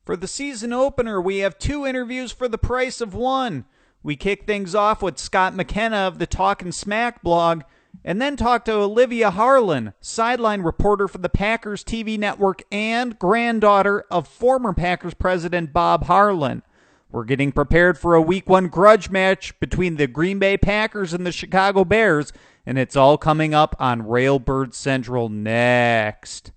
For the season opener, we have two interviews for the price of one. We kick things off with Scott McKenna of the Talkin' Smack blog, and then talk to Olivia Harlan, sideline reporter for the Packers TV network and granddaughter of former Packers president Bob Harlan. We're getting prepared for a Week 1 grudge match between the Green Bay Packers and the Chicago Bears, and it's all coming up on Railbird Central next.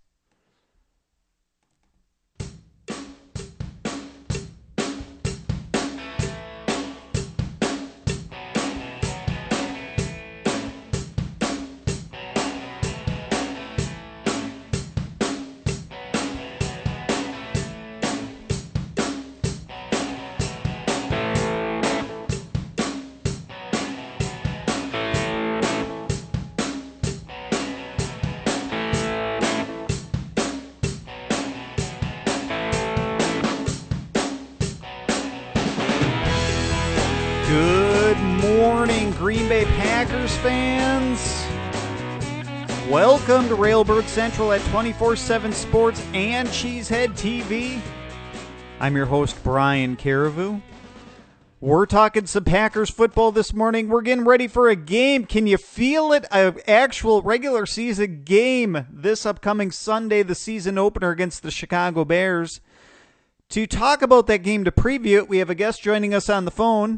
Good morning, Green Bay Packers fans. Welcome to Railbird Central at 24/7 Sports and Cheesehead TV. I'm your host, Brian Carriveau. We're talking some Packers football this morning. We're getting ready for a game. Can you feel it? An actual regular season game this upcoming Sunday, the season opener against the Chicago Bears. To talk about that game, to preview it, we have a guest joining us on the phone.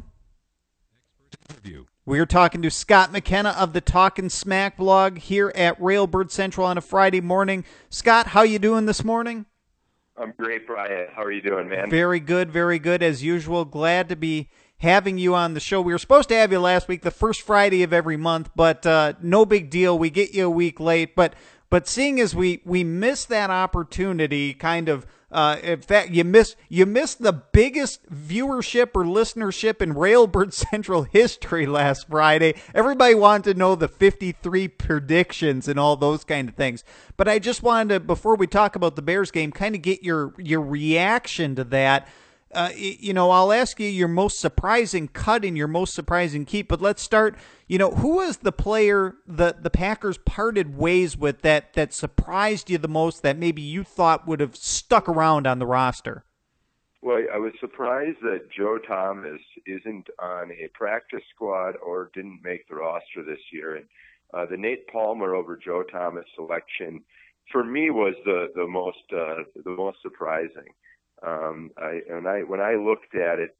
We are talking to Scott McKenna of the Talkin' Smack blog here at Railbird Central on a Friday morning. Scott, how you doing this morning? I'm great, Brian. How are you doing, man? Very good, as usual. Glad to be having you on the show. We were supposed to have you last week, the first Friday of every month, but no big deal. We get you a week late. But seeing as we missed that opportunity, kind of, in fact, you missed the biggest viewership or listenership in Railbird Central history last Friday. Everybody wanted to know the 53 predictions and all those kind of things. But I just wanted to, before we talk about the Bears game, kind of get your reaction to that. I'll ask you your most surprising cut and your most surprising keep, but let's start, who was the player that the Packers parted ways with that surprised you the most, that maybe you thought would have stuck around on the roster? Well, I was surprised that Joe Thomas isn't on a practice squad or didn't make the roster this year. And the Nate Palmer over Joe Thomas selection, for me, was the most surprising. When I looked at it,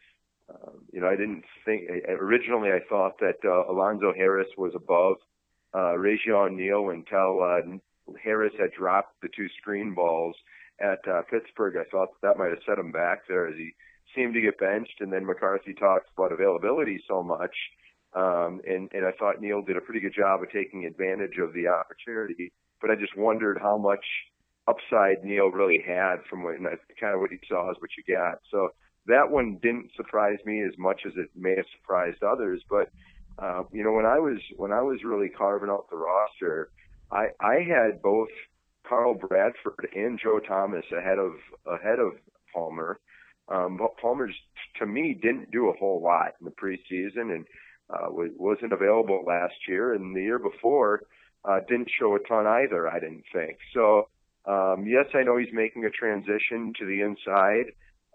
I didn't think originally. I thought that Alonzo Harris was above Rajion Neal until Harris had dropped the two screen balls at Pittsburgh. I thought that might have set him back there as he seemed to get benched, and then McCarthy talks about availability so much, and I thought Neal did a pretty good job of taking advantage of the opportunity. But I just wondered how much upside Neal really had from what you saw is what you got. So that one didn't surprise me as much as it may have surprised others. But when I was really carving out the roster, I had both Carl Bradford and Joe Thomas ahead of Palmer. But Palmer, to me, didn't do a whole lot in the preseason and wasn't available last year, and the year before didn't show a ton either. I didn't think so. Yes, I know he's making a transition to the inside.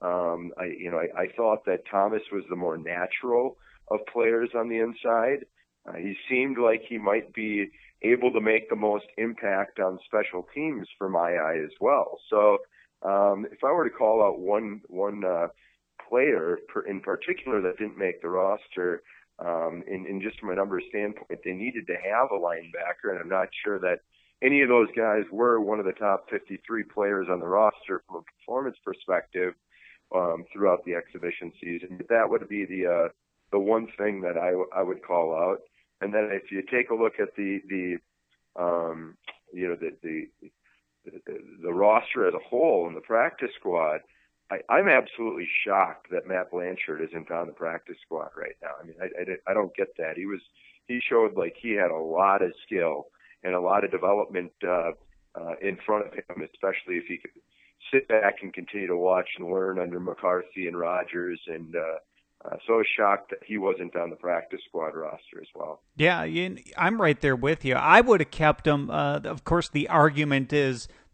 I thought that Thomas was the more natural of players on the inside. He seemed like he might be able to make the most impact on special teams for my eye as well. So, if I were to call out one player in particular that didn't make the roster, in just from a numbers standpoint, they needed to have a linebacker, and I'm not sure that any of those guys were one of the top 53 players on the roster from a performance perspective throughout the exhibition season. That would be the one thing that I would call out. And then if you take a look at the roster as a whole in the practice squad, I'm absolutely shocked that Matt Blanchard isn't on the practice squad right now. I mean, I don't get that. He showed like he had a lot of skill and a lot of development in front of him, especially if he could sit back and continue to watch and learn under McCarthy and Rodgers. And so I was shocked that he wasn't on the practice squad roster as well. Yeah, I'm right there with you. I would have kept him. Of course, the argument is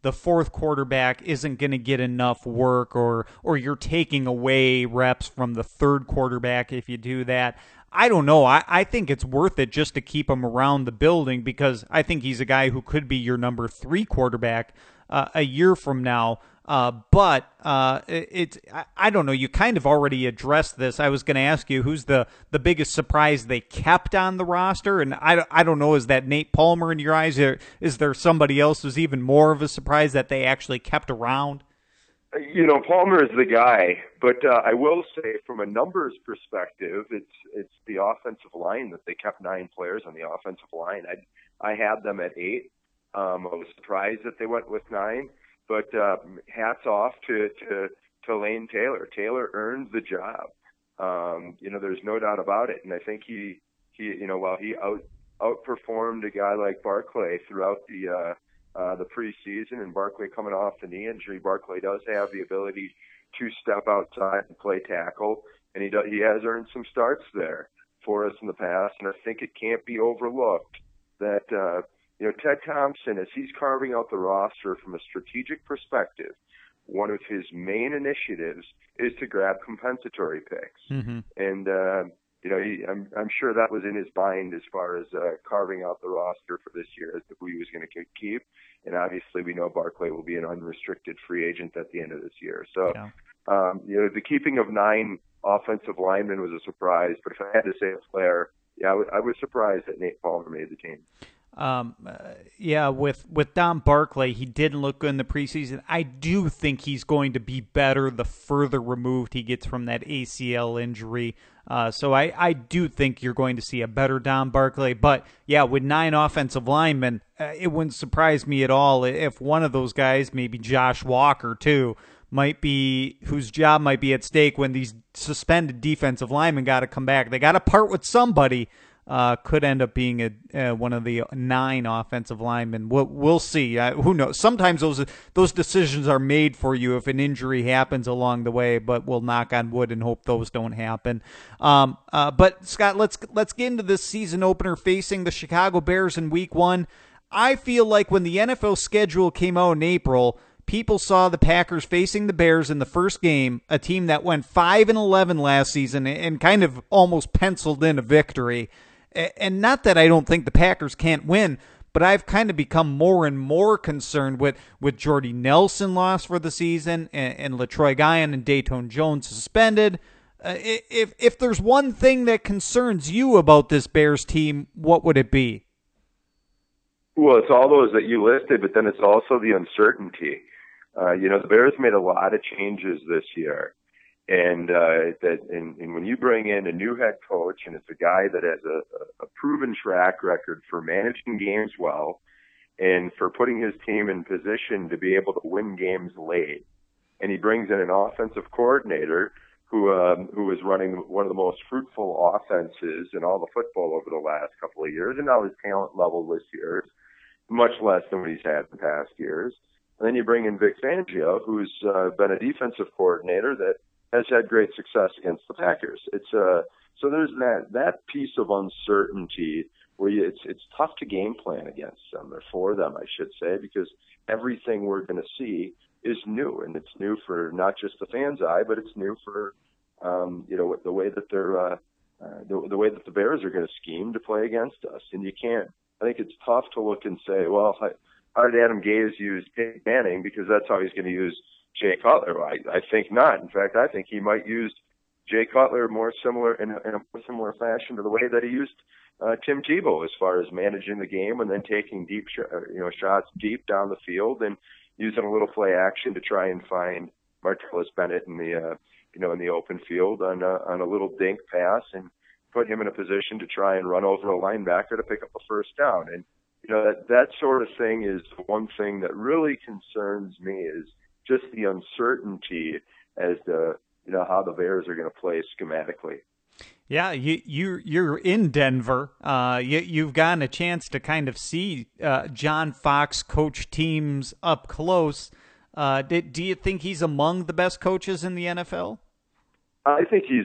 the fourth quarterback isn't going to get enough work, or you're taking away reps from the third quarterback if you do that. I don't know. I think it's worth it just to keep him around the building, because I think he's a guy who could be your number 3 quarterback a year from now. But I don't know. You kind of already addressed this. I was going to ask you who's the biggest surprise they kept on the roster, and I don't know. Is that Nate Palmer in your eyes? Or is there somebody else who's even more of a surprise that they actually kept around? Palmer is the guy, but I will say from a numbers perspective, it's the offensive line that they kept 9 players on the offensive line. I had them at 8. I was surprised that they went with 9, but hats off to Lane Taylor. Taylor earned the job. There's no doubt about it, and I think he while he outperformed a guy like Barclay throughout the preseason, and Barclay coming off the knee injury, Barclay does have the ability to step outside and play tackle, and he has earned some starts there for us in the past, and I think it can't be overlooked that Ted Thompson, as he's carving out the roster from a strategic perspective, one of his main initiatives is to grab compensatory picks, and I'm sure that was in his mind as far as carving out the roster for this year, as who he was going to keep. And obviously, we know Barclay will be an unrestricted free agent at the end of this year. So, the keeping of 9 offensive linemen was a surprise. But if I had to say a player, I was surprised that Nate Palmer made the team. With Don Barclay, he didn't look good in the preseason. I do think he's going to be better the further removed he gets from that ACL injury. So I do think you're going to see a better Don Barclay. But, with 9 offensive linemen, it wouldn't surprise me at all if one of those guys, maybe Josh Walker too, whose job might be at stake when these suspended defensive linemen got to come back. They got to part with somebody. Could end up being one of the 9 offensive linemen. We'll see. Who knows? Sometimes those decisions are made for you if an injury happens along the way, but we'll knock on wood and hope those don't happen. But Scott, let's get into this season opener facing the Chicago Bears in Week 1. I feel like when the NFL schedule came out in April, people saw the Packers facing the Bears in the first game, a team that went 5-11 last season and kind of almost penciled in a victory. And not that I don't think the Packers can't win, but I've kind of become more and more concerned with Jordy Nelson lost for the season and LaTroy Guion and Dayton Jones suspended. If there's one thing that concerns you about this Bears team, what would it be? Well, it's all those that you listed, but then it's also the uncertainty. The Bears made a lot of changes this year. And when you bring in a new head coach, and it's a guy that has a proven track record for managing games well and for putting his team in position to be able to win games late, and he brings in an offensive coordinator who is running one of the most fruitful offenses in all the football over the last couple of years, and now his talent level this year is much less than what he's had in past years. And then you bring in Vic Fangio, who's been a defensive coordinator that has had great success against the Packers. So there's that piece of uncertainty where it's tough to game plan against them, or for them, I should say, because everything we're going to see is new, and it's new for not just the fans' eye, but it's new for the way that they're the way that the Bears are going to scheme to play against us. And you can't. I think it's tough to look and say, well, how did Adam Gase use Peyton Manning, because that's how he's going to use Jay Cutler? I think not. In fact, I think he might use Jay Cutler more similar in a more similar fashion to the way that he used Tim Tebow, as far as managing the game and then taking deep shots deep down the field and using a little play action to try and find Martellus Bennett in the in the open field on a little dink pass and put him in a position to try and run over a linebacker to pick up a first down. And that sort of thing is one thing that really concerns me, is just the uncertainty as to how the Bears are going to play schematically. Yeah, you're in Denver. You've gotten a chance to kind of see John Fox coach teams up close. Do you think he's among the best coaches in the NFL? I think he's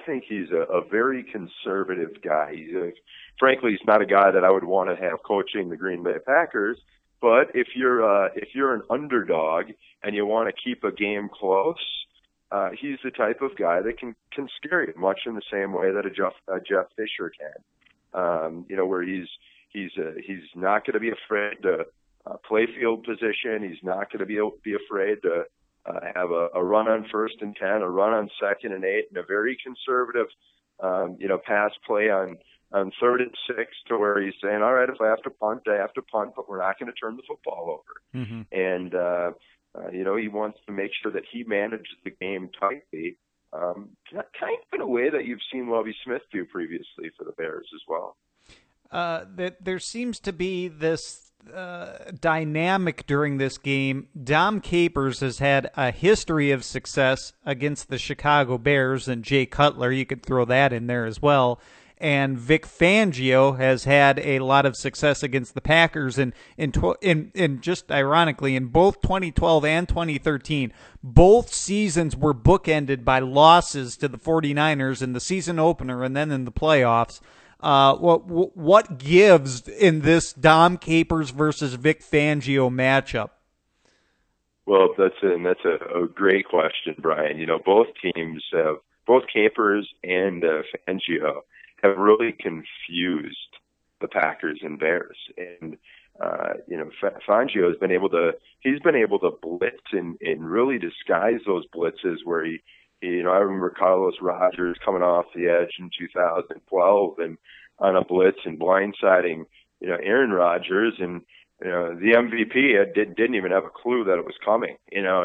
a very conservative guy. Frankly, he's not a guy that I would want to have coaching the Green Bay Packers, But if you're an underdog and you want to keep a game close, he's the type of guy that can scare you, much in the same way that a Jeff Fisher can. Where he's not going to be afraid to play field position. He's not going to be afraid to have a run on 1st and 10, a run on 2nd and 8, and a very conservative, pass play on 3rd and 6, to where he's saying, all right, if I have to punt, I have to punt, but we're not going to turn the football over. Mm-hmm. And, he wants to make sure that he manages the game tightly, kind of in a way that you've seen Lovie Smith do previously for the Bears as well. There seems to be this dynamic during this game. Dom Capers has had a history of success against the Chicago Bears, and Jay Cutler, you could throw that in there as well. And Vic Fangio has had a lot of success against the Packers, and just ironically, in both 2012 and 2013, both seasons were bookended by losses to the 49ers in the season opener and then in the playoffs. What gives in this Dom Capers versus Vic Fangio matchup? Well, that's a great question, Brian. Both teams both Capers and Fangio have really confused the Packers and Bears. And, Fangio has been able to blitz and really disguise those blitzes where I remember Carlos Rogers coming off the edge in 2012 and on a blitz and blindsiding, Aaron Rodgers, and, the MVP didn't even have a clue that it was coming,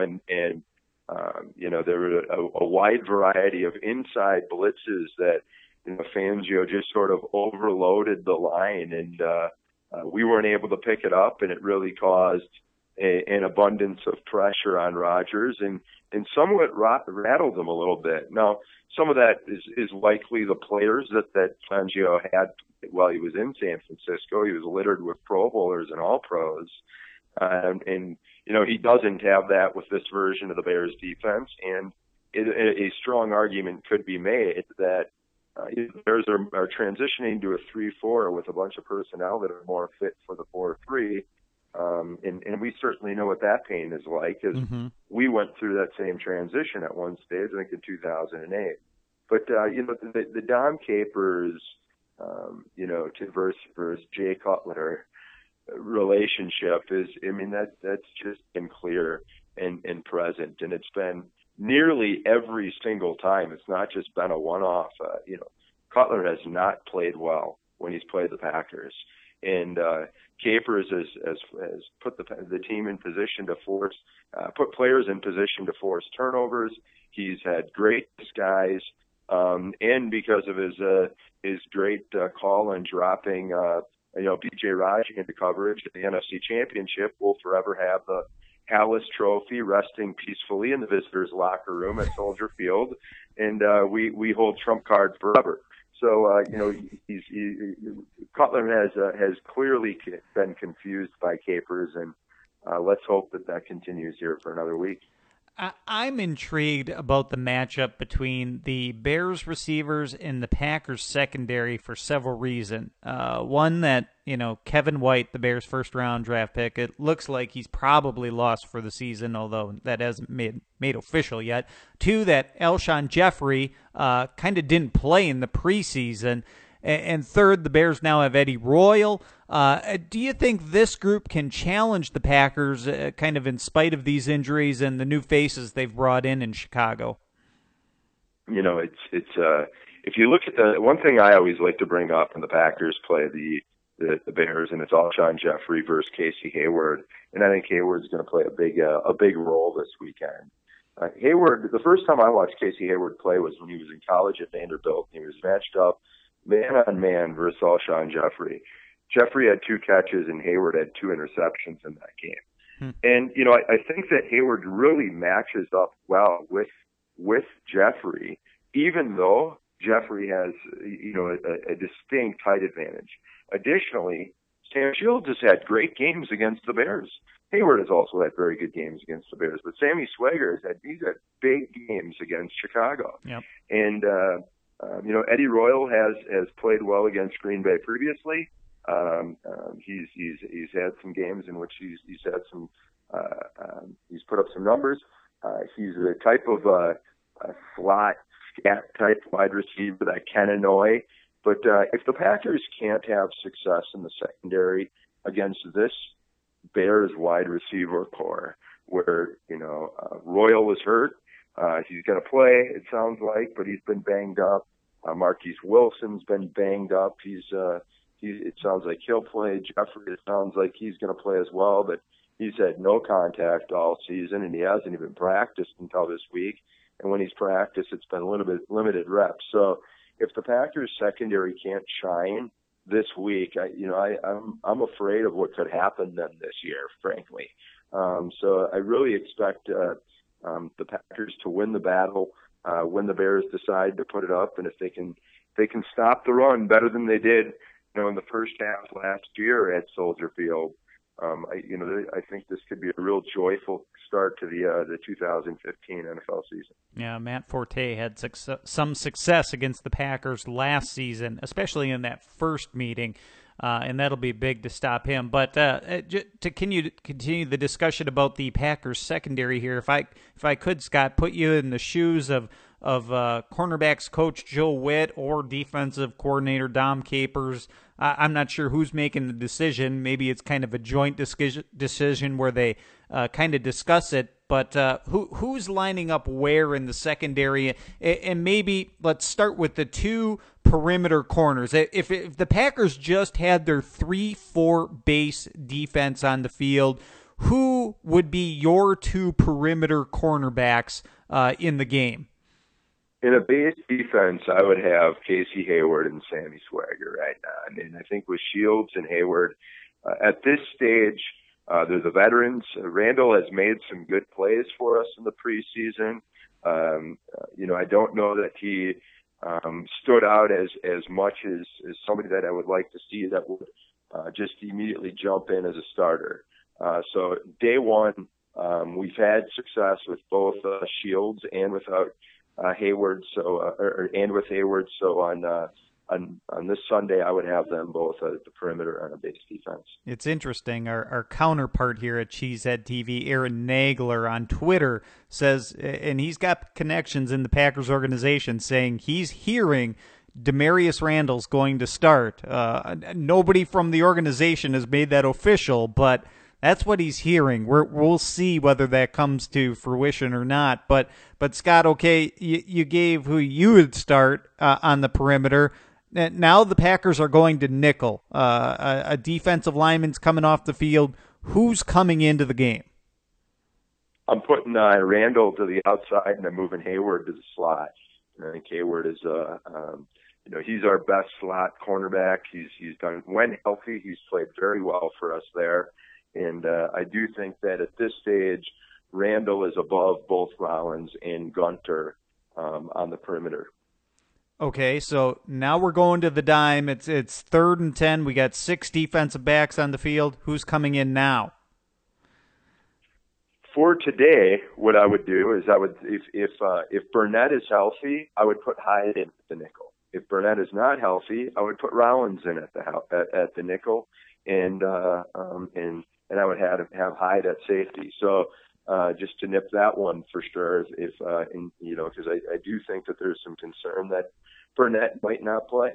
there were a wide variety of inside blitzes that, Fangio just sort of overloaded the line, and we weren't able to pick it up, and it really caused an abundance of pressure on Rodgers and somewhat rattled him a little bit. Now, some of that is likely the players that Fangio had while he was in San Francisco. He was littered with Pro Bowlers and All-Pros, and he doesn't have that with this version of the Bears defense, and a strong argument could be made that the Bears are transitioning to a 3-4 with a bunch of personnel that are more fit for the 4-3. And we certainly know what that pain is like, because we went through that same transition at one stage, I think in 2008. But, the Dom Capers, versus Jay Cutler relationship that's just been clear and present. And it's been nearly every single time. It's not just been a one-off. Cutler has not played well when he's played the Packers. And Capers has put the team in position to put players in position to force turnovers. He's had great disguise, and because of his great call on dropping B.J. Raji into coverage at the NFC Championship, will forever have the Hallis Trophy resting peacefully in the visitors' locker room at Soldier Field, and we hold trump card forever. So Cutler has clearly been confused by Capers, and let's hope that continues here for another week. I'm intrigued about the matchup between the Bears receivers and the Packers secondary for several reasons. One, that Kevin White, the Bears' first-round draft pick, it looks like he's probably lost for the season, although that hasn't made official yet. Two, that Alshon Jeffrey kind of didn't play in the preseason. And third, the Bears now have Eddie Royal. Do you think this group can challenge the Packers kind of in spite of these injuries and the new faces they've brought in Chicago? It's if you look at the one thing I always like to bring up when the Packers play the Bears, and it's Alshon Jeffrey versus Casey Hayward, and I think Hayward's going to play a big role this weekend. Hayward, the first time I watched Casey Hayward play was when he was in college at Vanderbilt. He was matched up man-on-man versus Alshon Jeffrey. Jeffrey had 2 catches and Hayward had 2 interceptions in that game. And, I think that Hayward really matches up well with Jeffrey, even though Jeffrey has, a distinct height advantage. Additionally, Sam Shields has had great games against the Bears. Hayward has also had very good games against the Bears, but Sammy Swagger has had big games against Chicago. Yep. And, Eddie Royal has played well against Green Bay previously. He's had some games in which he's had some he's put up some numbers. He's the type of a slot scat type wide receiver that can annoy. But if the Packers can't have success in the secondary against this Bears wide receiver core, where Royal was hurt, he's going to play. It sounds like, but he's been banged up. Marquise Wilson's been banged up. It sounds like he'll play. Jeffrey, it sounds like he's going to play as well, but he's had no contact all season, and he hasn't even practiced until this week. And when he's practiced, it's been limited reps. So if the Packers secondary can't shine this week, I'm afraid of what could happen then this year, frankly. So I really expect the Packers to win the battle when the Bears decide to put it up, and if they can stop the run better than they did, in the first half last year at Soldier Field. I think this could be a real joyful start to the 2015 NFL season. Yeah, Matt Forte had some success against the Packers last season, especially in that first meeting, and that'll be big to stop him. But to continue the discussion about the Packers secondary here, if I could, Scott, put you in the shoes of cornerbacks coach Joe Witt or defensive coordinator Dom Capers. I'm not sure who's making the decision. Maybe it's kind of a joint decision where they kind of discuss it. But who's lining up where in the secondary? And maybe let's start with the two perimeter corners. If the Packers just had their 3-4 base defense on the field, who would be your two perimeter cornerbacks in the game? In a base defense, I would have Casey Hayward and Sammy Swagger right now. I think with Shields and Hayward, at this stage, they're the veterans. Randall has made some good plays for us in the preseason. I don't know that he stood out as much as somebody that I would like to see that would just immediately jump in as a starter. So day one, we've had success with both Shields and without Hayward, and with Hayward. So on this Sunday, I would have them both at the perimeter on a base defense. It's interesting. Our counterpart here at Cheesehead TV, Aaron Nagler on Twitter, says, and he's got connections in the Packers organization, saying he's hearing Demarius Randall's going to start. Nobody from the organization has made that official, but that's what he's hearing. We'll see whether that comes to fruition or not. But Scott, okay, you gave who you would start on the perimeter. Now the Packers are going to nickel. A defensive lineman's coming off the field. Who's coming into the game? I'm putting Randall to the outside, and I'm moving Hayward to the slot. And I think Hayward is he's our best slot cornerback. He's done, when healthy, he's played very well for us there. And I do think that at this stage, Randall is above both Rollins and Gunter on the perimeter. Okay, so now we're going to the dime. It's 3rd and 10. We got 6 defensive backs on the field. Who's coming in now? For today, what I would do is if Burnett is healthy, I would put Hyde in at the nickel. If Burnett is not healthy, I would put Rollins in at the nickel, and I would have Hyde at safety. So just to nip that one for sure, because I do think that there's some concern that Burnett might not play.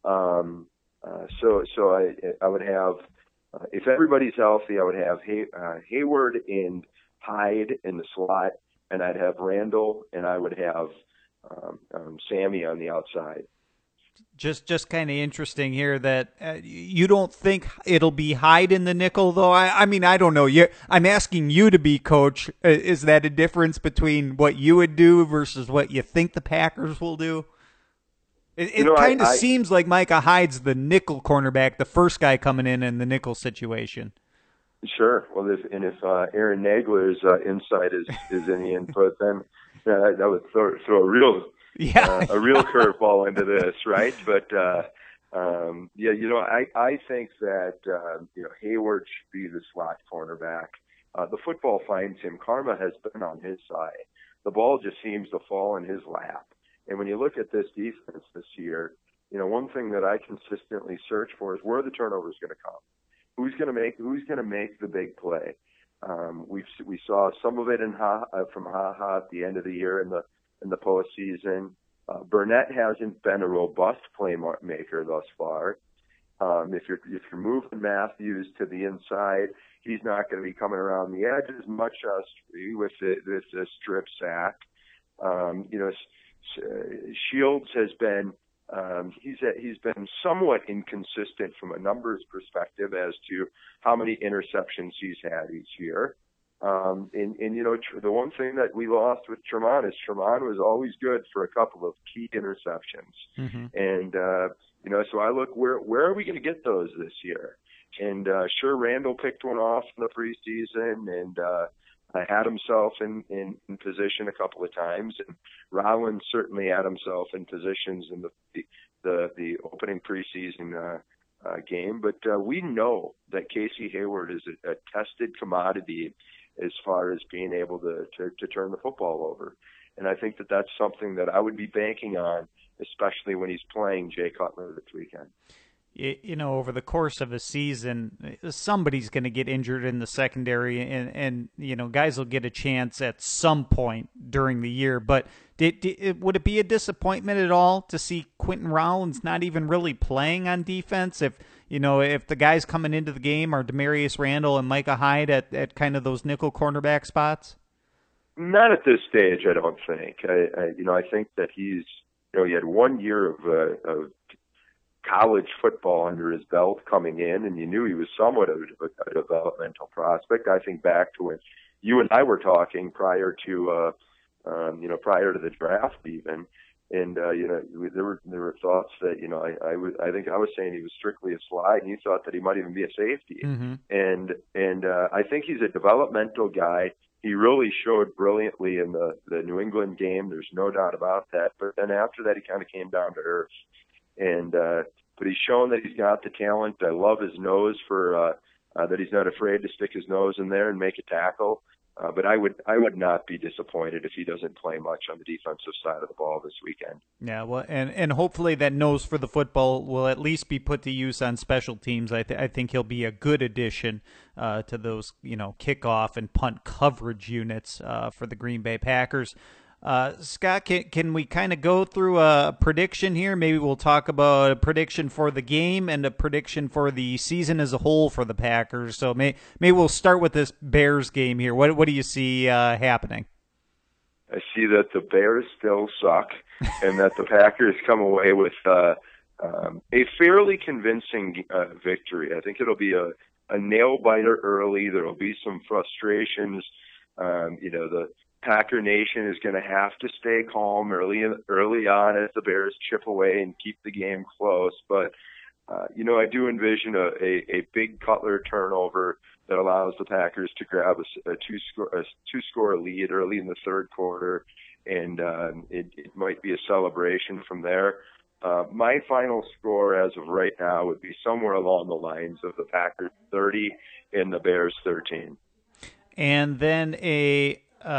So I would have, if everybody's healthy, I would have Hayward and Hyde in the slot, and I'd have Randall, and I would have Sammy on the outside. Just kind of interesting here that you don't think it'll be Hyde in the nickel, though. I mean, I don't know. I'm asking you to be coach. Is that a difference between what you would do versus what you think the Packers will do? It kind of seems like Micah Hyde's the nickel cornerback, the first guy coming in the nickel situation. Sure. Well, if Aaron Nagler's insight is any input, then that would throw a real curveball into this, right? But I think that Hayward should be the slot cornerback. The football finds him. Karma has been on his side. The ball just seems to fall in his lap. And when you look at this defense this year, one thing that I consistently search for is where are the turnovers going to come? Who's going to make the big play? We saw some of it from Ha at the end of the year in the postseason. Burnett hasn't been a robust playmaker thus far. If you're moving Matthews to the inside, he's not going to be coming around the edge as much as with the strip sack. Shields has been he's been somewhat inconsistent from a numbers perspective as to how many interceptions he's had each year. The one thing that we lost with Tremont is Tremont was always good for a couple of key interceptions. Mm-hmm. And, so I look, where are we going to get those this year? And, sure, Randall picked one off in the preseason and, had himself in position a couple of times, and Rollins certainly had himself in positions in the opening preseason game. But we know that Casey Hayward is a tested commodity as far as being able to turn the football over, and I think that that's something that I would be banking on, especially when he's playing Jay Cutler this weekend. Over the course of a season, somebody's going to get injured in the secondary, and guys will get a chance at some point during the year. But would it be a disappointment at all to see Quentin Rollins not even really playing on defense? If the guys coming into the game are Demarius Randall and Micah Hyde at kind of those nickel cornerback spots? Not at this stage, I don't think. I think that he had 1 year of college football under his belt coming in, and you knew he was somewhat of a developmental prospect. I think back to when you and I were talking prior to the draft even, and there were thoughts that I think I was saying he was strictly a slide, and you thought that he might even be a safety. Mm-hmm. And I think he's a developmental guy. He really showed brilliantly in the New England game. There's no doubt about that. But then after that, he kind of came down to earth. But he's shown that he's got the talent. I love his nose for that he's not afraid to stick his nose in there and make a tackle. But I would not be disappointed if he doesn't play much on the defensive side of the ball this weekend. Yeah, well, and hopefully that nose for the football will at least be put to use on special teams. I think he'll be a good addition to those kickoff and punt coverage units for the Green Bay Packers. Scott, can we kind of go through a prediction here? Maybe we'll talk about a prediction for the game and a prediction for the season as a whole for the Packers. So maybe we'll start with this Bears game here. What do you see happening? I see that the Bears still suck and that the Packers come away with a fairly convincing victory. I think it'll be a nail-biter early. There will be some frustrations. The Packer Nation is going to have to stay calm early on as the Bears chip away and keep the game close. But, I do envision a big Cutler turnover that allows the Packers to grab a two-score lead early in the third quarter, and it might be a celebration from there. My final score as of right now would be somewhere along the lines of the Packers 30 and the Bears 13. And then a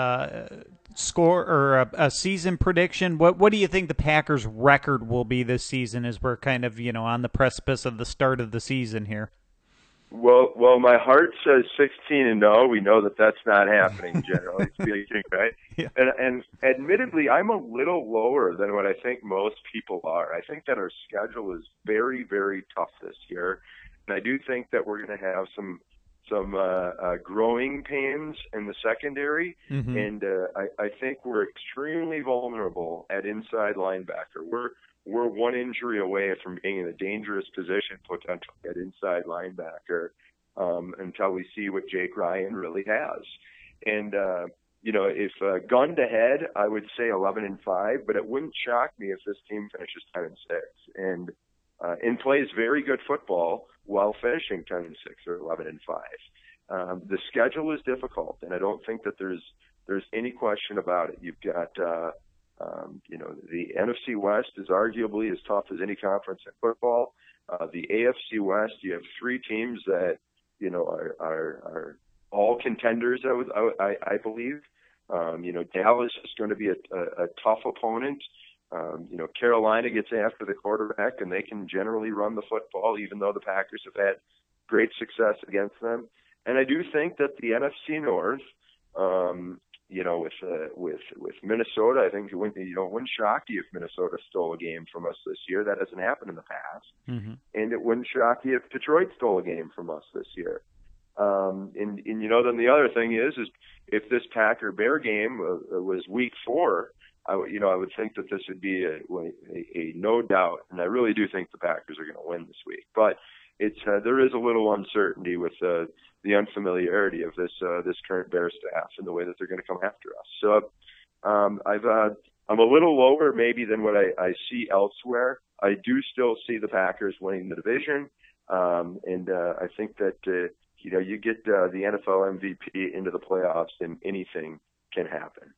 score or a season prediction. What do you think the Packers' record will be this season as we're kind of on the precipice of the start of the season here? Well, my heart says 16-0. We know that that's not happening, generally speaking, right? Yeah. And admittedly, I'm a little lower than what I think most people are. I think that our schedule is very, very tough this year, and I do think that we're going to have some growing pains in the secondary, mm-hmm. and I think we're extremely vulnerable at inside linebacker. We're one injury away from being in a dangerous position potentially at inside linebacker until we see what Jake Ryan really has. And if gunned ahead, I would say 11-5, but it wouldn't shock me if this team finishes 10-6 and plays very good football while finishing 10-6 or 11-5. The schedule is difficult, and I don't think that there's any question about it. You've got the NFC West is arguably as tough as any conference in football. The AFC West, you have three teams that are all contenders. I believe. Dallas is going to be a tough opponent. Carolina gets after the quarterback, and they can generally run the football, even though the Packers have had great success against them. And I do think that the NFC North, with Minnesota, I think it wouldn't shock you if Minnesota stole a game from us this year. That hasn't happened in the past. Mm-hmm. And it wouldn't shock you if Detroit stole a game from us this year. Then the other thing is if this Packer-Bear game was week 4, I would think that this would be a no doubt, and I really do think the Packers are going to win this week. But there is a little uncertainty with the unfamiliarity of this current Bear staff and the way that they're going to come after us. So I'm a little lower maybe than what I see elsewhere. I do still see the Packers winning the division, and I think that you get the NFL MVP into the playoffs, and anything can happen.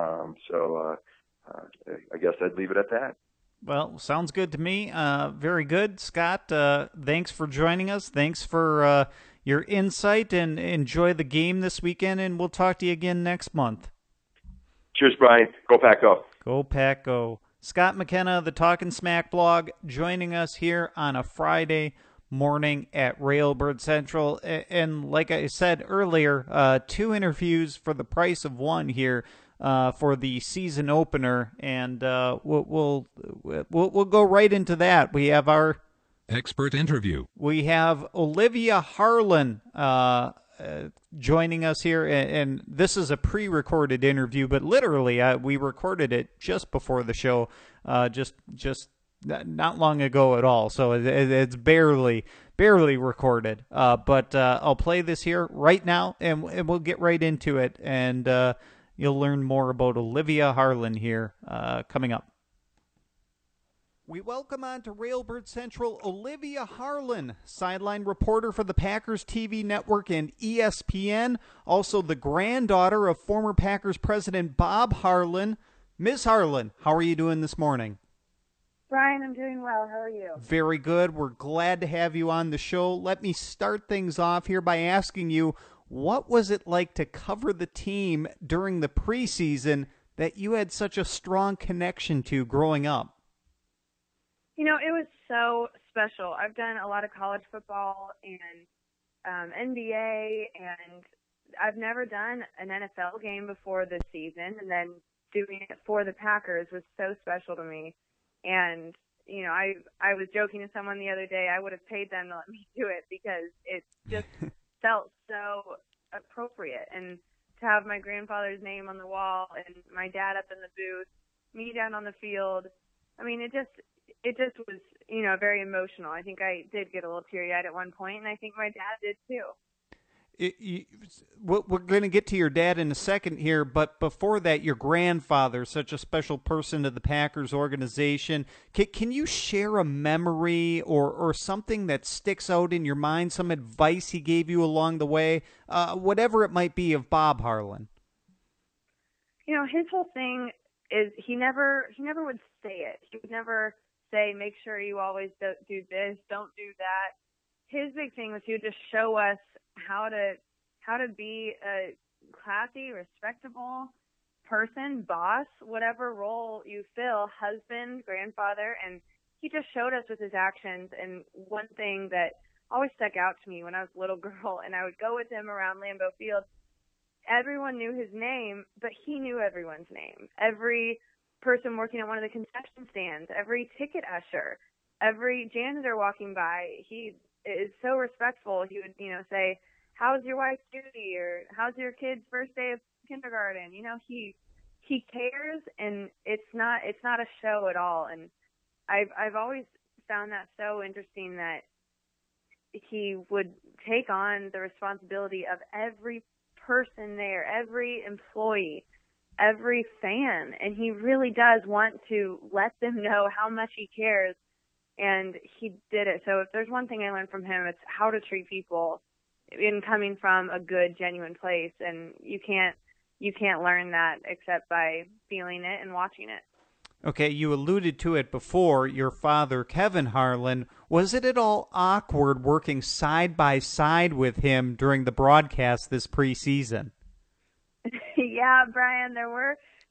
I guess I'd leave it at that. Well, sounds good to me. Very good. Scott, thanks for joining us. Thanks for your insight, and enjoy the game this weekend, and we'll talk to you again next month. Cheers, Brian. Go Pack Go. Go Pack Go. Scott McKenna, the Talkin' Smack blog, joining us here on a Friday morning at Railbird Central. And like I said earlier, 2 interviews for the price of 1 here. For the season opener, and we'll go right into that. We have our expert interview. We have Olivia Harlan joining us here, and this is a pre-recorded interview, but literally we recorded it just before the show, just not long ago at all. So it's barely recorded. But I'll play this here right now, and we'll get right into it. And you'll learn more about Olivia Harlan here coming up. We welcome on to Railbird Central Olivia Harlan, sideline reporter for the Packers TV network and ESPN, also the granddaughter of former Packers president Bob Harlan. Ms. Harlan, how are you doing this morning? Brian, I'm doing well. How are you? Very good. We're glad to have you on the show. Let me start things off here by asking you, what was it like to cover the team during the preseason that you had such a strong connection to growing up? It was so special. I've done a lot of college football and NBA, and I've never done an NFL game before this season, and then doing it for the Packers was so special to me. And, I was joking to someone the other day, I would have paid them to let me do it because it just felt so appropriate. And to have my grandfather's name on the wall and my dad up in the booth, me down on the field, it just was, very emotional. I think I did get a little teary-eyed at one point, and I think my dad did too. We're going to get to your dad in a second here, but before that, your grandfather, such a special person to the Packers organization. Can you share a memory or something that sticks out in your mind, some advice he gave you along the way, whatever it might be, of Bob Harlan? His whole thing is he never would say it. He would never say, make sure you always do this, don't do that. His big thing was he would just show us how to be a classy, respectable person, boss, whatever role you fill, husband, grandfather, and he just showed us with his actions. And one thing that always stuck out to me when I was a little girl and I would go with him around Lambeau Field, everyone knew his name, but he knew everyone's name. Every person working at one of the concession stands, every ticket usher, every janitor walking by, he is so respectful. He would, say, how's your wife's duty, or how's your kid's first day of kindergarten? He cares, and it's not a show at all. And I've always found that so interesting that he would take on the responsibility of every person there, every employee, every fan, and he really does want to let them know how much he cares. And he did it. So if there's one thing I learned from him, it's how to treat people in coming from a good, genuine place. And you can't learn that except by feeling it and watching it. Okay, you alluded to it before, your father, Kevin Harlan. Was it at all awkward working side by side with him during the broadcast this preseason? Yeah, Brian, there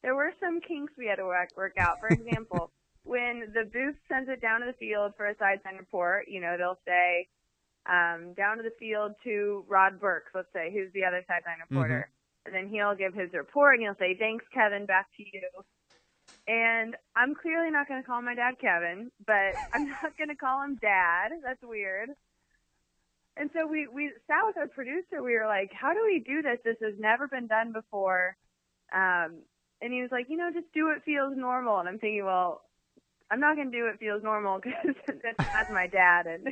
there were some kinks we had to work out. For example, when the booth sends it down to the field for a sideline report, they'll say, down to the field to Rod Burks, let's say, who's the other sideline reporter. And then he'll give his report, and he'll say, thanks, Kevin, back to you. And I'm clearly not going to call my dad Kevin, but I'm not going to call him Dad. That's weird. And so we sat with our producer. We were like, how do we do this? This has never been done before. And he was like, just do what feels normal. And I'm thinking, well, I'm not going to do what feels normal because that's my dad. And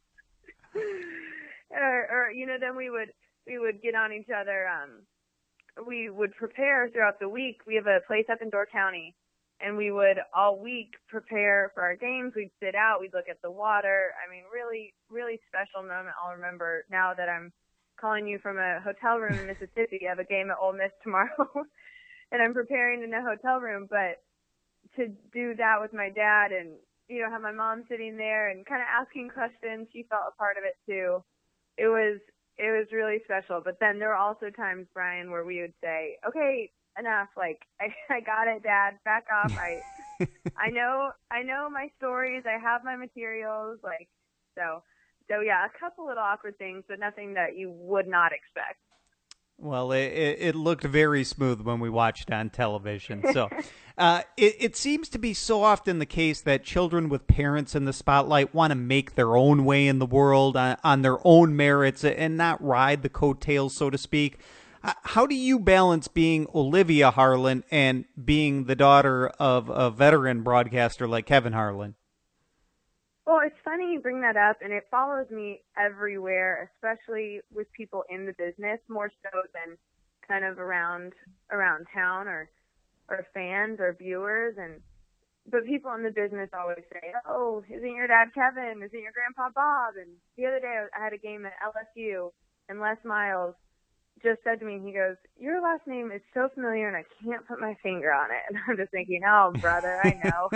or then we would get on each other. We would prepare throughout the week. We have a place up in Door County. And we would all week prepare for our games. We'd sit out. We'd look at the water. I mean, really, really special moment. I'll remember now that I'm calling you from a hotel room in Mississippi. I have a game at Ole Miss tomorrow, and I'm preparing in a hotel room. But to do that with my dad and, have my mom sitting there and kind of asking questions, she felt a part of it too. It was really special. But then there were also times, Brian, where we would say, okay, enough, like I got it, Dad, back off. I know my stories, I have my materials, so yeah, a couple little awkward things, but nothing that you would not expect. Well, it looked very smooth when we watched on television. So it seems to be so often the case that children with parents in the spotlight want to make their own way in the world on their own merits and not ride the coattails, so to speak. How do you balance being Olivia Harlan and being the daughter of a veteran broadcaster like Kevin Harlan? Well, it's funny you bring that up, and it follows me everywhere, especially with people in the business, more so than kind of around town or fans or viewers. But people in the business always say, oh, isn't your dad Kevin? Isn't your grandpa Bob? And the other day I had a game at LSU, and Les Miles just said to me, he goes, your last name is so familiar and I can't put my finger on it. And I'm just thinking, oh, brother, I know.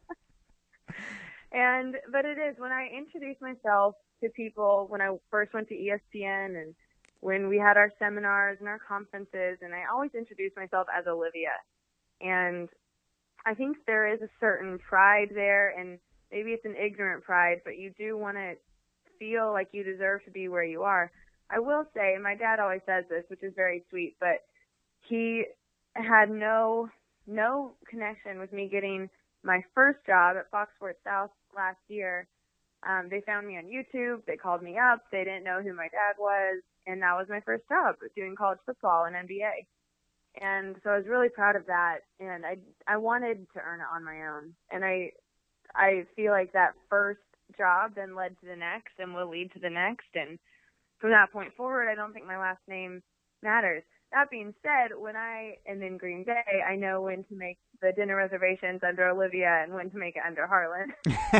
But it is, when I introduce myself to people, when I first went to ESPN and when we had our seminars and our conferences, and I always introduce myself as Olivia. And I think there is a certain pride there, and maybe it's an ignorant pride, but you do want to feel like you deserve to be where you are. I will say, my dad always says this, which is very sweet, but he had no connection with me getting my first job at Fox Sports South last year. They found me on YouTube. They called me up. They didn't know who my dad was, and that was my first job, doing college football and NBA. And so I was really proud of that, and I wanted to earn it on my own. And I feel like that first job then led to the next and will lead to the next, and from that point forward, I don't think my last name matters. That being said, when I am in Green Bay, I know when to make the dinner reservations under Olivia and when to make it under Harlan.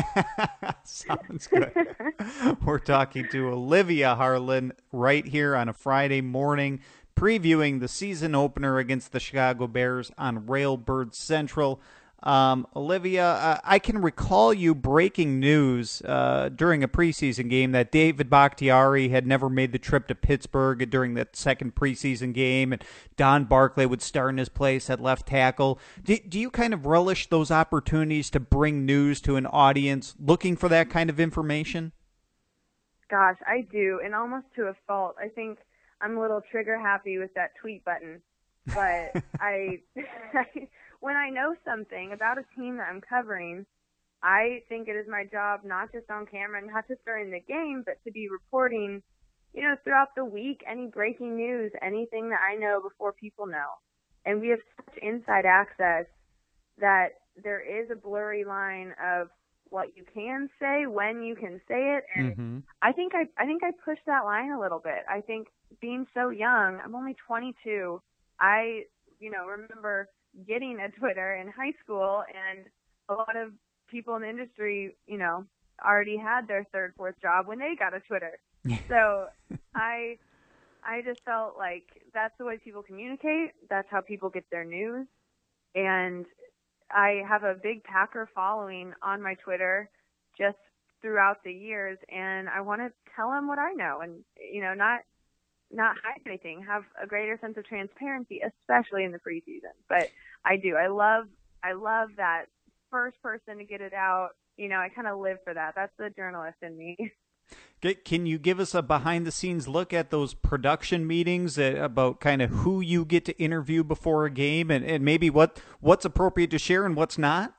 Sounds good. We're talking to Olivia Harlan right here on a Friday morning, previewing the season opener against the Chicago Bears on Railbird Central. Olivia, I can recall you breaking news during a preseason game that David Bakhtiari had never made the trip to Pittsburgh during that second preseason game, and Don Barclay would start in his place at left tackle. Do you kind of relish those opportunities to bring news to an audience looking for that kind of information? Gosh, I do, and almost to a fault. I think I'm a little trigger happy with that tweet button, but when I know something about a team that I'm covering, I think it is my job, not just on camera, not just during the game, but to be reporting, throughout the week, any breaking news, anything that I know before people know. And we have such inside access that there is a blurry line of what you can say, when you can say it. And I think I pushed that line a little bit. I think being so young, I'm only 22. I remember getting a Twitter in high school, and a lot of people in the industry, already had their third, fourth job when they got a Twitter. So I just felt like that's the way people communicate. That's how people get their news. And I have a big Packer following on my Twitter just throughout the years, and I want to tell them what I know and, not hide anything, have a greater sense of transparency, especially in the preseason. But I do. I love that first person to get it out. I kind of live for that. That's the journalist in me. Can you give us a behind-the-scenes look at those production meetings about kind of who you get to interview before a game and maybe what's appropriate to share and what's not?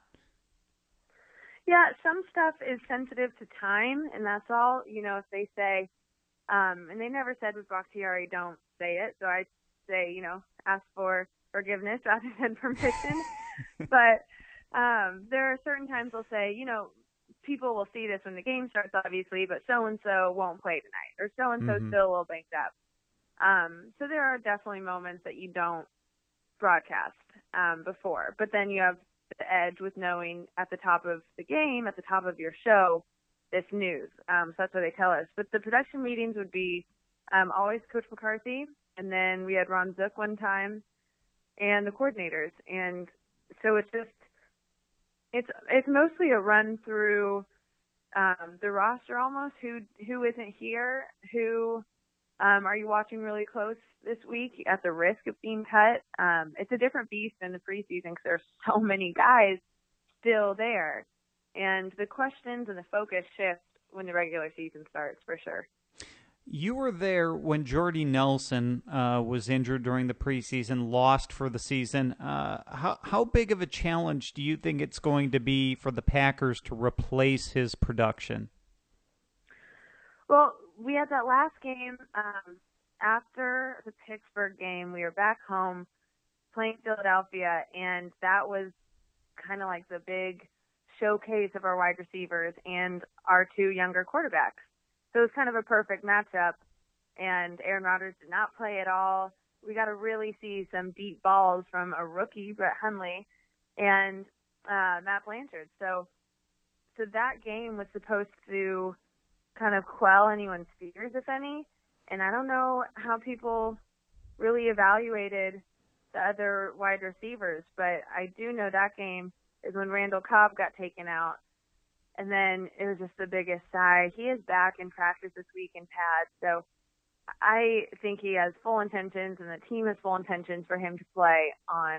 Yeah, some stuff is sensitive to time, and that's all. If they say, and they never said with Bakhtiari, don't say it. So I say, ask for forgiveness rather than permission. But there are certain times they'll say, people will see this when the game starts, obviously, but so-and-so won't play tonight, or so-and-so still a little banked up. So there are definitely moments that you don't broadcast before, but then you have the edge with knowing at the top of the game, at the top of your show, this news. So that's what they tell us. But the production meetings would be always Coach McCarthy, and then we had Ron Zook one time, and the coordinators. And so it's just, it's mostly a run through the roster almost. Who isn't here? Who are you watching really close this week at the risk of being cut? It's a different beast in the preseason because there's so many guys still there. And the questions and the focus shift when the regular season starts, for sure. You were there when Jordy Nelson was injured during the preseason, lost for the season. How big of a challenge do you think it's going to be for the Packers to replace his production? Well, we had that last game after the Pittsburgh game. We were back home playing Philadelphia, and that was kind of like the big showcase of our wide receivers and our two younger quarterbacks. So it was kind of a perfect matchup, and Aaron Rodgers did not play at all. We got to really see some deep balls from a rookie, Brett Hundley, and Matt Blanchard. So that game was supposed to kind of quell anyone's fears, if any, and I don't know how people really evaluated the other wide receivers, but I do know that game is when Randall Cobb got taken out. And then it was just the biggest sigh. He is back in practice this week in pads. So I think he has full intentions, and the team has full intentions for him to play on,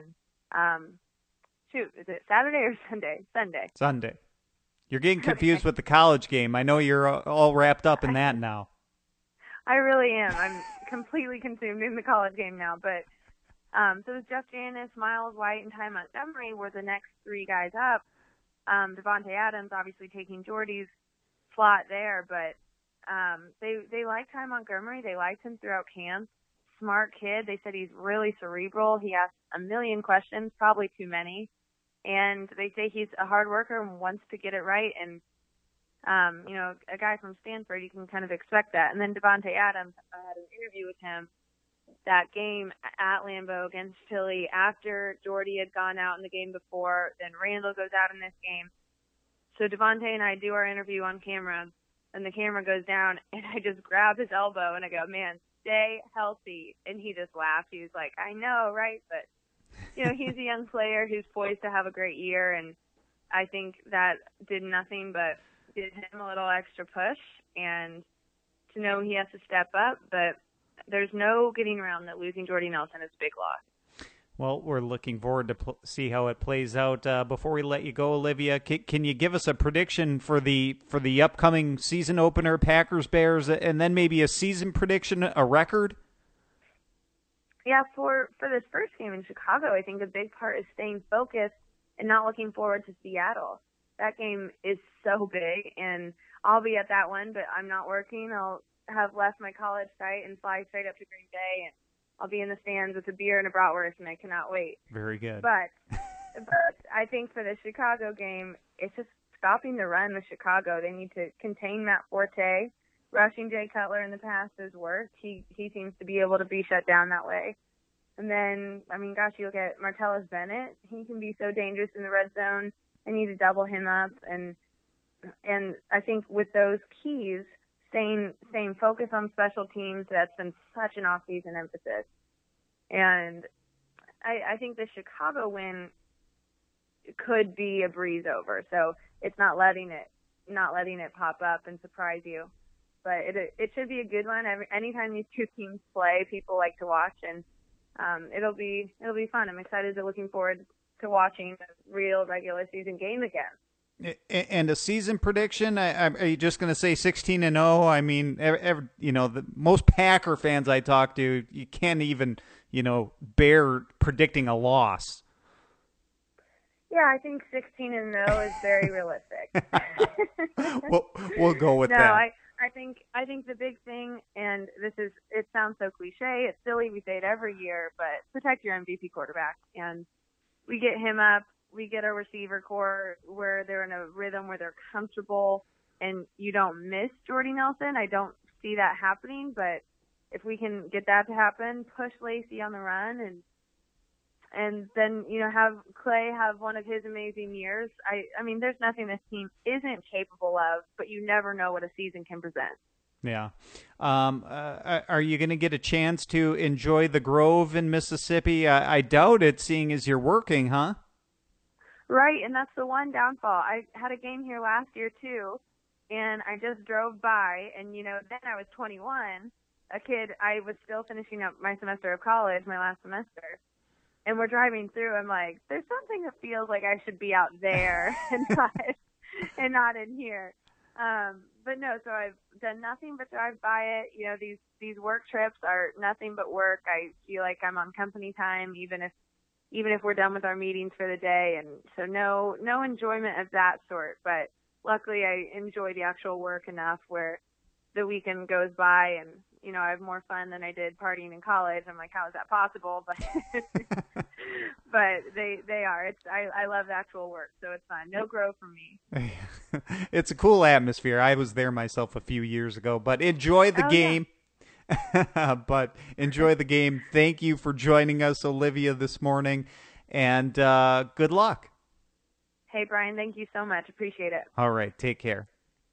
is it Saturday or Sunday? Sunday. Sunday. You're getting confused with the college game. I know you're all wrapped up in that now. I really am. I'm completely consumed in the college game now. But so it was Jeff Janis, Miles White, and Ty Montgomery were the next three guys up. Devontae Adams obviously taking Jordy's slot there, but they liked Ty Montgomery. They liked him throughout camp. Smart kid. They said he's really cerebral. He asks a million questions, probably too many. And they say he's a hard worker and wants to get it right. And, a guy from Stanford, you can kind of expect that. And then Devontae Adams, I had an interview with him that game at Lambeau against Philly after Jordy had gone out in the game before. Then Randall goes out in this game. So Devontae and I do our interview on camera, and the camera goes down, and I just grab his elbow, and I go, man, stay healthy. And he just laughed. He was like, I know, right? But, he's a young player who's poised to have a great year, and I think that did nothing but give him a little extra push, and to know he has to step up. But there's no getting around that losing Jordy Nelson is a big loss. Well, we're looking forward to see how it plays out. Before we let you go, Olivia, can you give us a prediction for the upcoming season opener, Packers-Bears, and then maybe a season prediction, a record? Yeah, for this first game in Chicago, I think a big part is staying focused and not looking forward to Seattle. That game is so big, and I'll be at that one, but I'm not working. I'll have left my college site and fly straight up to Green Bay, and I'll be in the stands with a beer and a bratwurst, and I cannot wait. Very good. But I think for the Chicago game, it's just stopping the run with Chicago. They need to contain Matt Forte. Rushing Jay Cutler in the past has worked. He seems to be able to be shut down that way. And then, you look at Martellus Bennett. He can be so dangerous in the red zone. They need to double him up. And I think with those keys, staying focused on special teams, that's been such an off-season emphasis. And I think the Chicago win could be a breeze over. So it's not letting it pop up and surprise you. But it should be a good one. Anytime these two teams play, people like to watch, and it'll be fun. I'm excited to looking forward watching a real regular season game again. And a season prediction? Are you just going to say 16-0? I mean, the most Packer fans I talk to, you can't even, bear predicting a loss. Yeah, I think 16-0 is very realistic. We'll go with that. No, I think the big thing, and it sounds so cliche, it's silly, we say it every year, but protect your MVP quarterback. And we get him up, we get a receiver core where they're in a rhythm where they're comfortable, and you don't miss Jordy Nelson. I don't see that happening, but if we can get that to happen, push Lacey on the run, and then, have Clay have one of his amazing years. I mean, there's nothing this team isn't capable of, but you never know what a season can present. Yeah. Are you going to get a chance to enjoy the Grove in Mississippi? I doubt it, seeing as you're working, huh? Right, and that's the one downfall. I had a game here last year, too, and I just drove by, and, then I was 21, a kid. I was still finishing up my semester of college, my last semester. And we're driving through. I'm like, there's something that feels like I should be out there and not in here. But no, so I've done nothing but drive by it. These work trips are nothing but work. I feel like I'm on company time, even if we're done with our meetings for the day. And so no enjoyment of that sort. But luckily, I enjoy the actual work enough where the weekend goes by and I have more fun than I did partying in college. I'm like, how is that possible? But but they are. I love the actual work, so it's fun. No Grove for me. It's a cool atmosphere. I was there myself a few years ago, but enjoy the game. Yeah. But enjoy the game. Thank you for joining us, Olivia, this morning, and good luck. Hey, Brian, thank you so much. Appreciate it. All right, take care.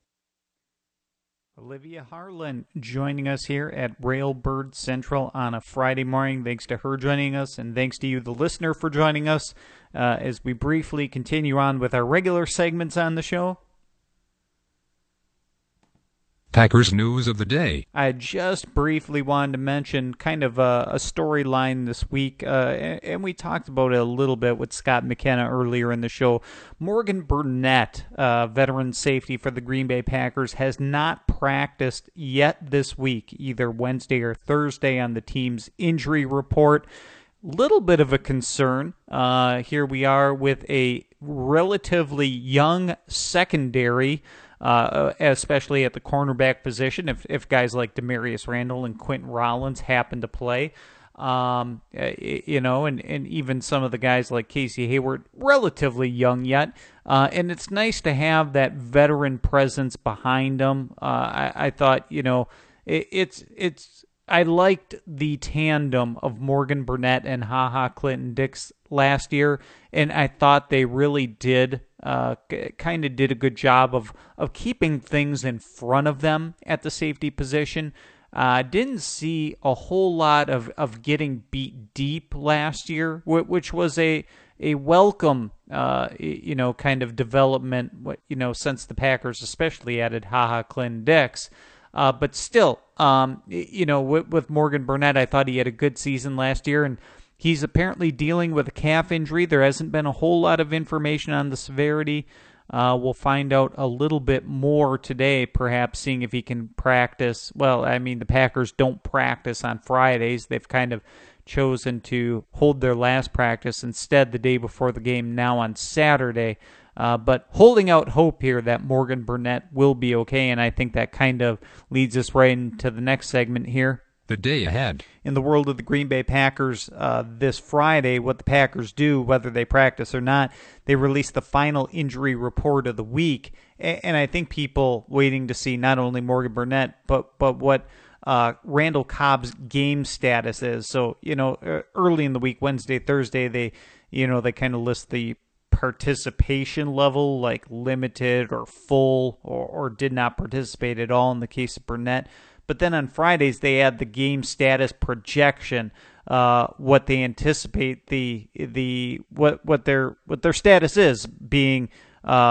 Olivia Harlan joining us here at Railbird Central on a Friday morning. Thanks to her joining us, and thanks to you, the listener, for joining us as we briefly continue on with our regular segments on the show. Packers news of the day. I just briefly wanted to mention kind of a storyline this week, and we talked about it a little bit with Scott McKenna earlier in the show. Morgan Burnett, veteran safety for the Green Bay Packers, has not practiced yet this week, either Wednesday or Thursday on the team's injury report. Little bit of a concern. Here we are with a relatively young secondary, especially at the cornerback position, if guys like Demarius Randall and Quentin Rollins happen to play, and even some of the guys like Casey Hayward, relatively young yet, and it's nice to have that veteran presence behind them. I thought, I liked the tandem of Morgan Burnett and HaHa Clinton-Dix last year, and I thought they really did kind of did a good job of keeping things in front of them at the safety position. Didn't see a whole lot of getting beat deep last year, which was a welcome, kind of development, since the Packers especially added HaHa Clinton-Dix. But still, with Morgan Burnett, I thought he had a good season last year, and he's apparently dealing with a calf injury. There hasn't been a whole lot of information on the severity. We'll find out a little bit more today, perhaps seeing if he can practice. Well, I mean, the Packers don't practice on Fridays. They've kind of chosen to hold their last practice instead the day before the game, now on Saturday. But holding out hope here that Morgan Burnett will be okay, and I think that kind of leads us right into the next segment here. The day ahead. In the world of the Green Bay Packers this Friday, what the Packers do, whether they practice or not, they release the final injury report of the week. And I think people waiting to see not only Morgan Burnett, but what Randall Cobb's game status is. So, early in the week, Wednesday, Thursday, they kind of list the participation level, like limited or full or did not participate at all in the case of Burnett. But then on Fridays, they add the game status projection, what they anticipate what their status is, being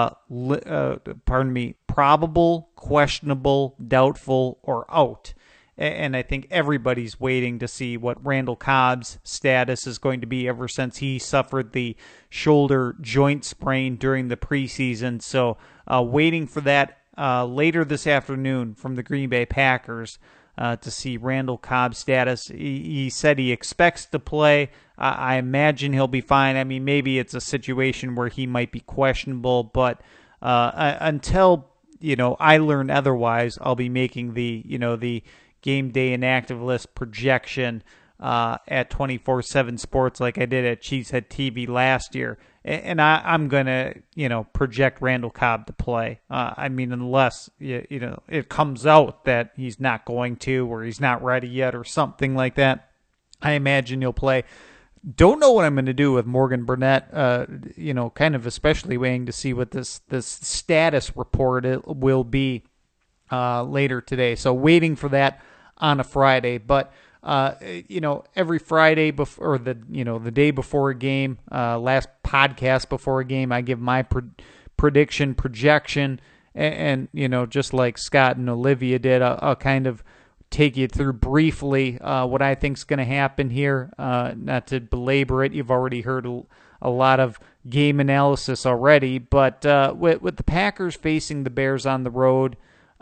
probable, questionable, doubtful, or out. And I think everybody's waiting to see what Randall Cobb's status is going to be ever since he suffered the shoulder joint sprain during the preseason. So waiting for that later this afternoon from the Green Bay Packers to see Randall Cobb's status. He said he expects to play. I imagine he'll be fine. I mean, maybe it's a situation where he might be questionable, but until I learn otherwise, I'll be making the game day inactive list projection at 24/7 Sports like I did at Cheesehead TV last year. And I'm going to, project Randall Cobb to play. I mean, unless, it comes out that he's not going to, or he's not ready yet or something like that, I imagine he'll play. Don't know what I'm going to do with Morgan Burnett, kind of especially waiting to see what this status report will be later today. So waiting for that on a Friday. But every Friday before, or the day before a game, last podcast before a game, I give my prediction, projection, and just like Scott and Olivia did, I'll kind of take you through briefly what I think is going to happen here. Not to belabor it, you've already heard a lot of game analysis already, but with the Packers facing the Bears on the road,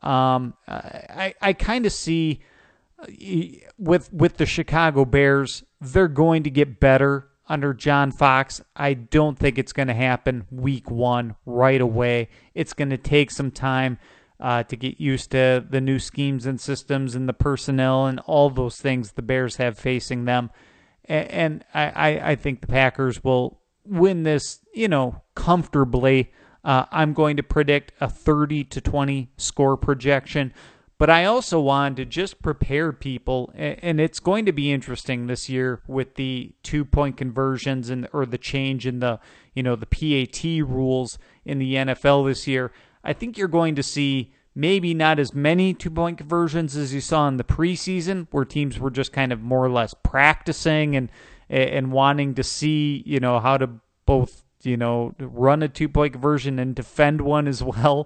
I kind of see with the Chicago Bears, they're going to get better under John Fox. I don't think it's going to happen week one right away. It's going to take some time to get used to the new schemes and systems and the personnel and all those things the Bears have facing them. And I think the Packers will win this, comfortably. I'm going to predict a 30-20 score projection. But I also wanted to just prepare people, and it's going to be interesting this year with the 2-point conversions or the change in the PAT rules in the NFL this year. I think you're going to see maybe not as many 2-point conversions as you saw in the preseason, where teams were just kind of more or less practicing and wanting to see, how to both, run a 2-point conversion and defend one as well.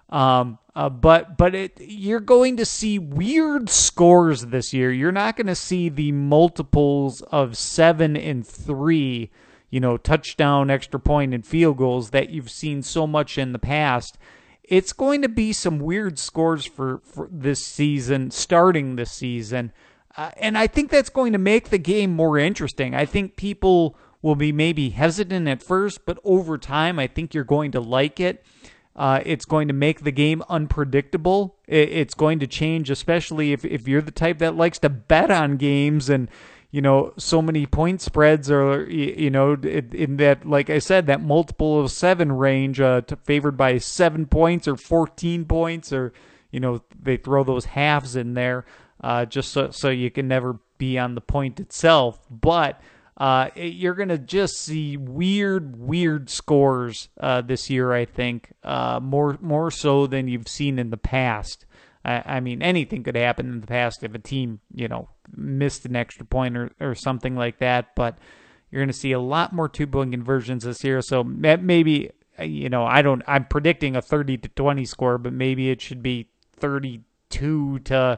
But you're going to see weird scores this year. You're not going to see the multiples of 7 and 3, touchdown, extra point, and field goals that you've seen so much in the past. It's going to be some weird scores for this season, starting this season. And I think that's going to make the game more interesting. I think people will be maybe hesitant at first, but over time, I think you're going to like it. It's going to make the game unpredictable. It's going to change, especially if you're the type that likes to bet on games and, so many point spreads are, in that, like I said, that multiple of 7 range, favored by 7 points or 14 points, or, they throw those halves in there, just so you can never be on the point itself. But you're going to just see weird scores this year, I think, more so than you've seen in the past. I mean, anything could happen in the past if a team, missed an extra point or something like that, but you're going to see a lot more 2-point conversions this year. So maybe, I'm predicting a 30-20 score, but maybe it should be 32-25.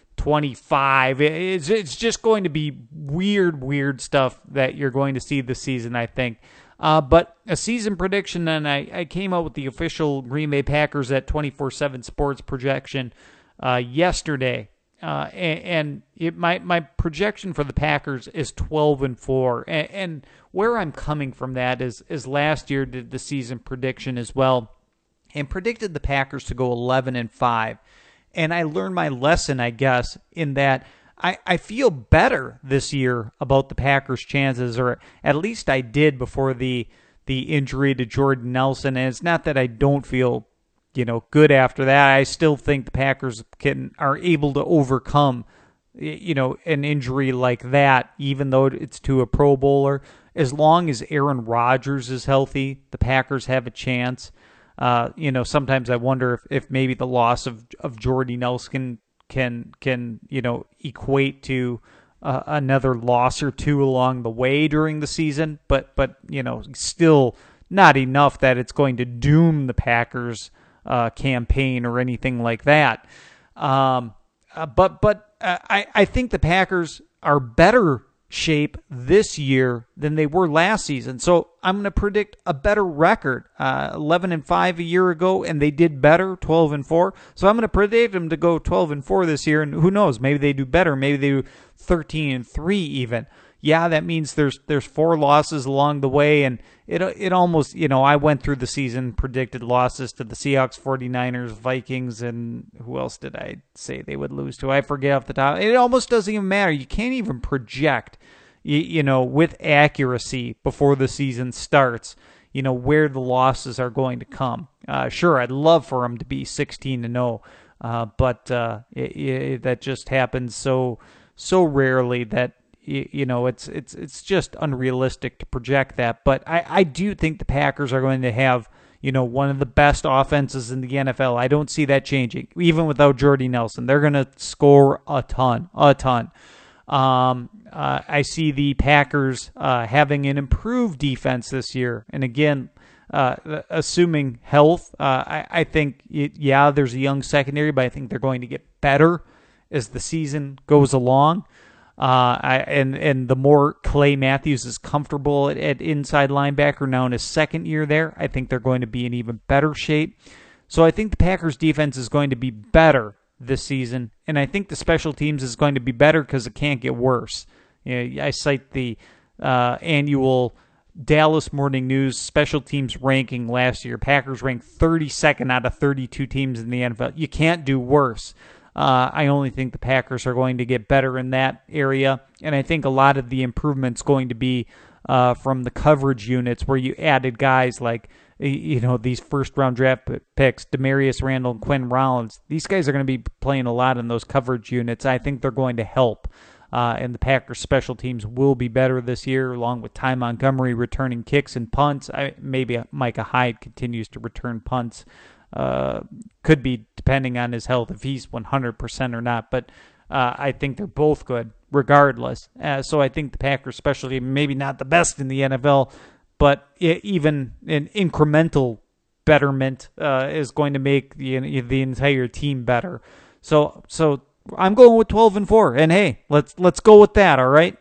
It's just going to be weird stuff that you're going to see this season, I think. But a season prediction, then I came out with the official Green Bay Packers at 24/7 Sports projection yesterday, and my projection for the Packers is 12-4, and where I'm coming from that is last year did the season prediction as well, and predicted the Packers to go 11-5. And I learned my lesson, I guess, in that I feel better this year about the Packers' chances, or at least I did before the injury to Jordan Nelson. And it's not that I don't feel, good after that. I still think the Packers are able to overcome, an injury like that, even though it's to a Pro Bowler. As long as Aaron Rodgers is healthy, the Packers have a chance. Sometimes I wonder if maybe the loss of Jordy Nelson can equate to another loss or two along the way during the season, but still not enough that it's going to doom the Packers campaign or anything like that. I think the Packers are better shape this year than they were last season. So I'm going to predict a better record. 11-5 a year ago, and they did better, 12-4. So I'm going to predict them to go 12-4 this year, and who knows? Maybe they do better. Maybe they do 13-3 even. Yeah, that means there's 4 losses along the way, and it almost, I went through the season, predicted losses to the Seahawks, 49ers, Vikings, and who else did I say they would lose to? I forget off the top. It almost doesn't even matter. You can't even project, with accuracy before the season starts, where the losses are going to come. Sure, I'd love for them to be 16-0, but that just happens so rarely that it's just unrealistic to project that. But I do think the Packers are going to have, one of the best offenses in the NFL. I don't see that changing. Even without Jordy Nelson, they're going to score a ton. I see the Packers having an improved defense this year. And again, assuming health, I think, there's a young secondary, but I think they're going to get better as the season goes along. And the more Clay Matthews is comfortable at inside linebacker now in his second year there, I think they're going to be in even better shape. So I think the Packers defense is going to be better this season, and I think the special teams is going to be better because it can't get worse. I cite the annual Dallas Morning News special teams ranking last year. Packers ranked 32nd out of 32 teams in the NFL. You can't do worse. I only think the Packers are going to get better in that area, and I think a lot of the improvement's going to be from the coverage units where you added guys like, these first-round draft picks, Demarius Randall and Quinn Rollins. These guys are going to be playing a lot in those coverage units. I think they're going to help, and the Packers special teams will be better this year, along with Ty Montgomery returning kicks and punts. Maybe Micah Hyde continues to return punts. Could be depending on his health if he's 100% or not, but I think they're both good regardless. So I think the Packers specialty, maybe not the best in the NFL, but even an incremental betterment is going to make the entire team better. So I'm going with 12-4, and hey, let's go with that. All right.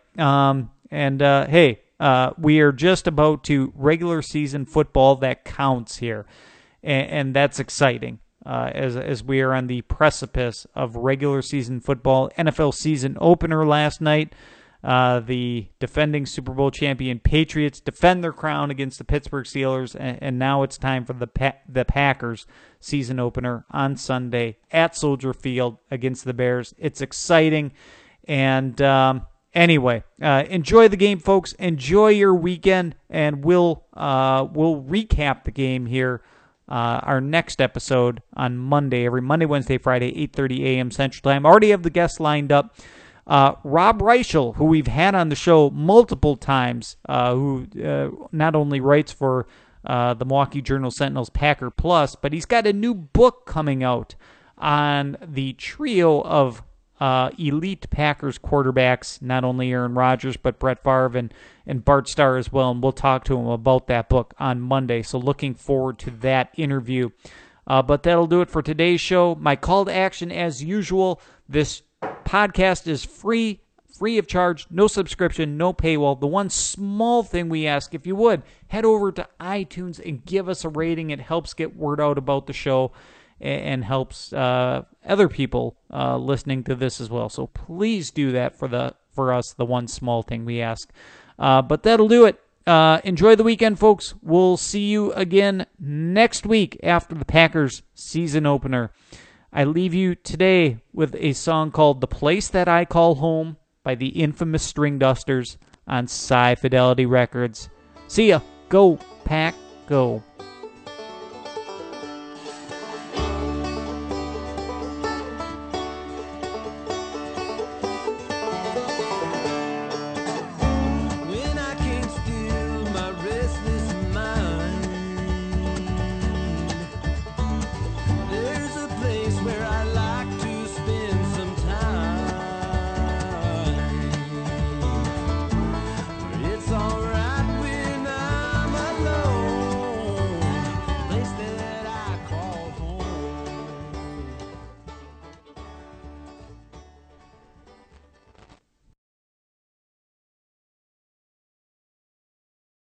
We are just about to regular season football that counts here. And that's exciting as we are on the precipice of regular season football. NFL season opener last night. The defending Super Bowl champion Patriots defend their crown against the Pittsburgh Steelers, and now it's time for the Packers season opener on Sunday at Soldier Field against the Bears. It's exciting, and anyway, enjoy the game, folks. Enjoy your weekend, and we'll recap the game here. Our next episode on Monday, every Monday, Wednesday, Friday, 8:30 a.m. Central Time. Already have the guests lined up. Rob Reichel, who we've had on the show multiple times, who not only writes for the Milwaukee Journal-Sentinel's Packer Plus, but he's got a new book coming out on the trio of elite Packers quarterbacks, not only Aaron Rodgers, but Brett Favre and Bart Starr as well, and we'll talk to him about that book on Monday, so looking forward to that interview. But that'll do it for today's show. My call to action, as usual, this podcast is free of charge, no subscription, no paywall. The one small thing we ask, if you would, head over to iTunes and give us a rating. It helps get word out about the show and helps other people listening to this as well. So please do that for us, the one small thing we ask. But that'll do it. Enjoy the weekend, folks. We'll see you again next week after the Packers season opener. I leave you today with a song called The Place That I Call Home by the infamous String Dusters on Sci Fidelity Records. See ya. Go, Pack, go.